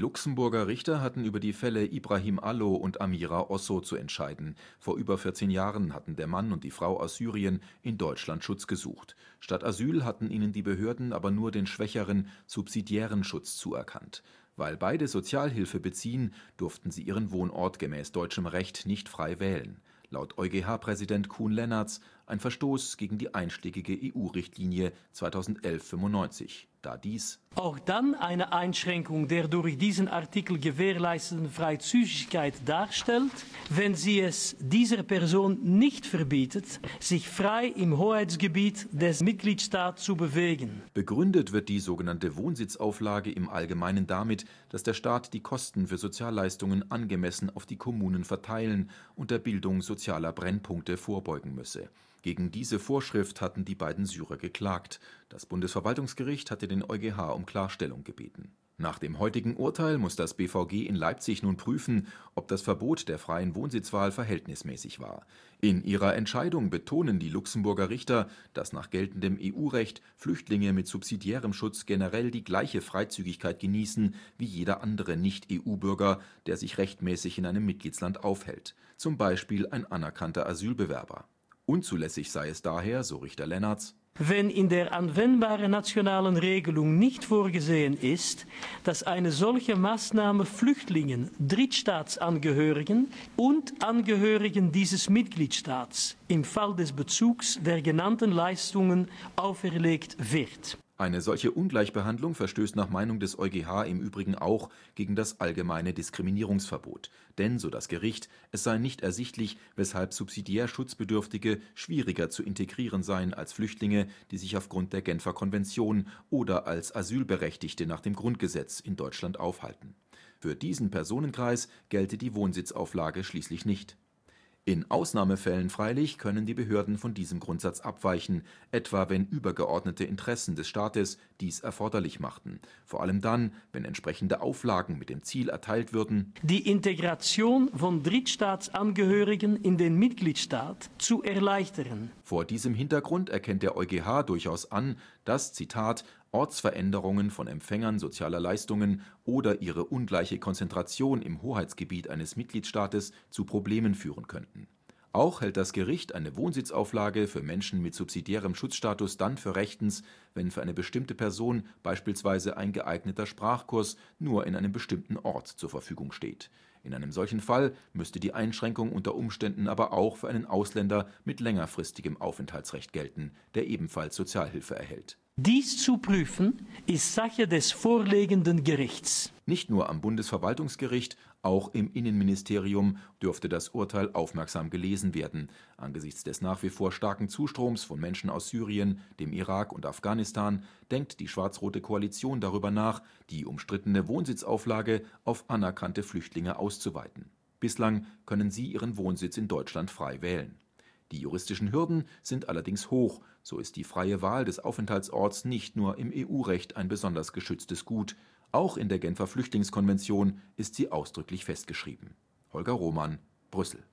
Luxemburger Richter hatten über die Fälle Ibrahim Allo und Amira Osso zu entscheiden. Vor über 14 Jahren hatten der Mann und die Frau aus Syrien in Deutschland Schutz gesucht. Statt Asyl hatten ihnen die Behörden aber nur den schwächeren, subsidiären Schutz zuerkannt. Weil beide Sozialhilfe beziehen, durften sie ihren Wohnort gemäß deutschem Recht nicht frei wählen. Laut EuGH-Präsident Kuhn-Lennertz ein Verstoß gegen die einschlägige EU-Richtlinie 2011/95, da dies auch dann eine Einschränkung der durch diesen Artikel gewährleisteten Freizügigkeit darstellt, wenn sie es dieser Person nicht verbietet, sich frei im Hoheitsgebiet des Mitgliedstaats zu bewegen. Begründet wird die sogenannte Wohnsitzauflage im Allgemeinen damit, dass der Staat die Kosten für Sozialleistungen angemessen auf die Kommunen verteilen und der Bildung sozialer Brennpunkte vorbeugen müsse. Gegen diese Vorschrift hatten die beiden Syrer geklagt. Das Bundesverwaltungsgericht hatte den EuGH um Klarstellung gebeten. Nach dem heutigen Urteil muss das BVG in Leipzig nun prüfen, ob das Verbot der freien Wohnsitzwahl verhältnismäßig war. In ihrer Entscheidung betonen die Luxemburger Richter, dass nach geltendem EU-Recht Flüchtlinge mit subsidiärem Schutz generell die gleiche Freizügigkeit genießen wie jeder andere Nicht-EU-Bürger, der sich rechtmäßig in einem Mitgliedsland aufhält, zum Beispiel ein anerkannter Asylbewerber. Unzulässig sei es daher, so Richter Lennertz, wenn in der anwendbaren nationalen Regelung nicht vorgesehen ist, dass eine solche Maßnahme Flüchtlingen, Drittstaatsangehörigen und Angehörigen dieses Mitgliedstaats im Fall des Bezugs der genannten Leistungen auferlegt wird. Eine solche Ungleichbehandlung verstößt nach Meinung des EuGH im Übrigen auch gegen das allgemeine Diskriminierungsverbot. Denn, so das Gericht, es sei nicht ersichtlich, weshalb subsidiär Schutzbedürftige schwieriger zu integrieren seien als Flüchtlinge, die sich aufgrund der Genfer Konvention oder als Asylberechtigte nach dem Grundgesetz in Deutschland aufhalten. Für diesen Personenkreis gelte die Wohnsitzauflage schließlich nicht. In Ausnahmefällen freilich können die Behörden von diesem Grundsatz abweichen, etwa wenn übergeordnete Interessen des Staates dies erforderlich machten. Vor allem dann, wenn entsprechende Auflagen mit dem Ziel erteilt würden, die Integration von Drittstaatsangehörigen in den Mitgliedstaat zu erleichtern. Vor diesem Hintergrund erkennt der EuGH durchaus an, dass, Zitat, Ortsveränderungen von Empfängern sozialer Leistungen oder ihre ungleiche Konzentration im Hoheitsgebiet eines Mitgliedstaates zu Problemen führen könnten. Auch hält das Gericht eine Wohnsitzauflage für Menschen mit subsidiärem Schutzstatus dann für rechtens, wenn für eine bestimmte Person beispielsweise ein geeigneter Sprachkurs nur in einem bestimmten Ort zur Verfügung steht. In einem solchen Fall müsste die Einschränkung unter Umständen aber auch für einen Ausländer mit längerfristigem Aufenthaltsrecht gelten, der ebenfalls Sozialhilfe erhält. Dies zu prüfen, ist Sache des vorliegenden Gerichts. Nicht nur am Bundesverwaltungsgericht, auch im Innenministerium dürfte das Urteil aufmerksam gelesen werden. Angesichts des nach wie vor starken Zustroms von Menschen aus Syrien, dem Irak und Afghanistan denkt die schwarz-rote Koalition darüber nach, die umstrittene Wohnsitzauflage auf anerkannte Flüchtlinge auszuweiten. Bislang können sie ihren Wohnsitz in Deutschland frei wählen. Die juristischen Hürden sind allerdings hoch, so ist die freie Wahl des Aufenthaltsorts nicht nur im EU-Recht ein besonders geschütztes Gut, auch in der Genfer Flüchtlingskonvention ist sie ausdrücklich festgeschrieben. Holger Roman, Brüssel.